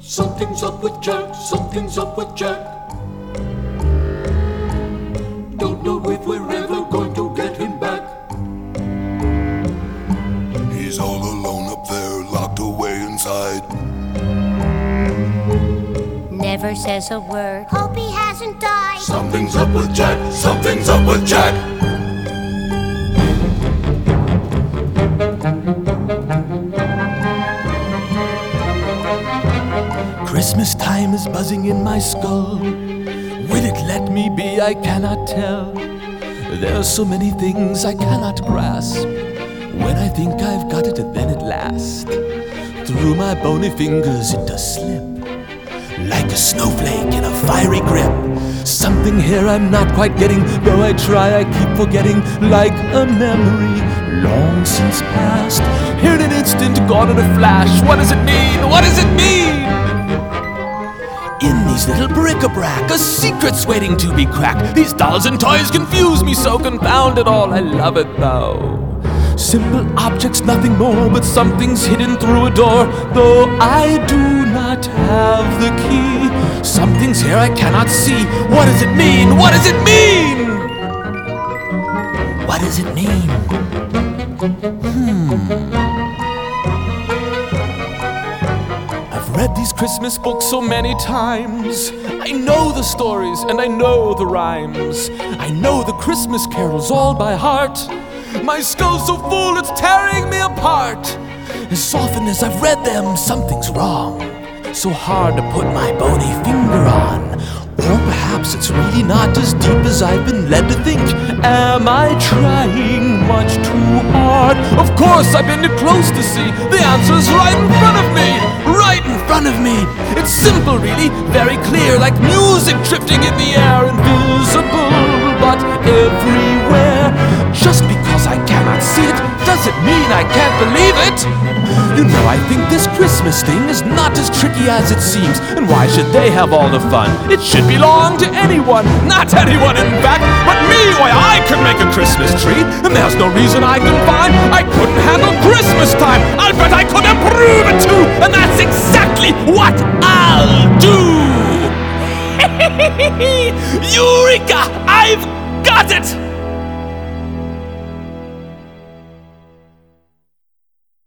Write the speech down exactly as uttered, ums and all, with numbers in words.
Something's up with Jack, something's up with Jack. Don't know if we're ever going to get him back. He's all alone up there, locked away inside. Never says a word. Hope he hasn't died. Something's up with Jack, something's up with Jack. Christmas time is buzzing in my skull. Will it let me be? I cannot tell. There are so many things I cannot grasp. When I think I've got it, then at last, through my bony fingers it does slip, like a snowflake in a fiery grip. Something here I'm not quite getting, though I try I keep forgetting, like a memory long since past. Here in an instant, gone in a flash. What does it mean? What does it mean? In these little bric-a-brac, a secret's waiting to be cracked. These dolls and toys confuse me so, confound it all, I love it though. Simple objects, nothing more, but something's hidden through a door, though I do not have the key. Something's here I cannot see. What does it mean? What does it mean? What does it mean? Hmm. I've read these Christmas books so many times. I know the stories and I know the rhymes. I know the Christmas carols all by heart. My skull's so full it's tearing me apart. As often as I've read them, something's wrong. So hard to put my bony finger on. Or perhaps it's really not as deep as I've been led to think. Am I trying much too hard? Of course I've been too close to see. The answer's right in front of me. Right in front of me. It's simple really, very clear, like music drifting in the air, invisible but everywhere. Just because I cannot see it doesn't mean I can't believe it. You know, I think this Christmas thing is not as tricky as it seems. And why should they have all the fun? It should belong to anyone. Not anyone, in fact, but me. Why, I can make a Christmas tree, and there's no reason I can find I couldn't handle Christmas time. I'll bet I could improve it too, and that's exactly what I'll do. Eureka! I've got it!